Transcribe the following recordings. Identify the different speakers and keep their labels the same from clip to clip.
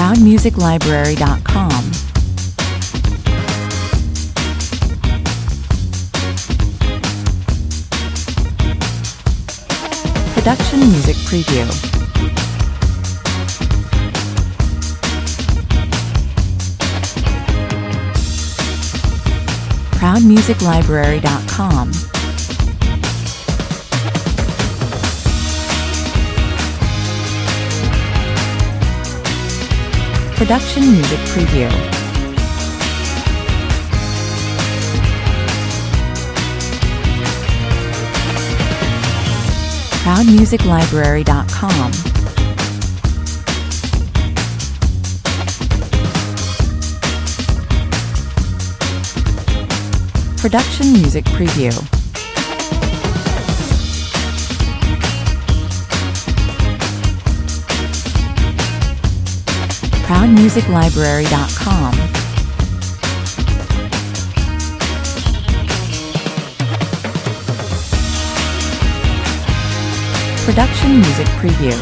Speaker 1: ProudMusicLibrary.com. Production Music Preview. ProudMusicLibrary.com. Production Music Preview. ProudMusicLibrary.com. Production Music Preview. ProudMusicLibrary.com. Production Music Preview.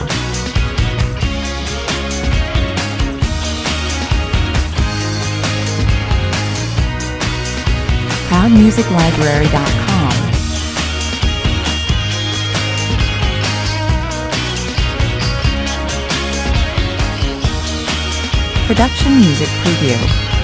Speaker 1: ProudMusicLibrary.com. Production Music Preview.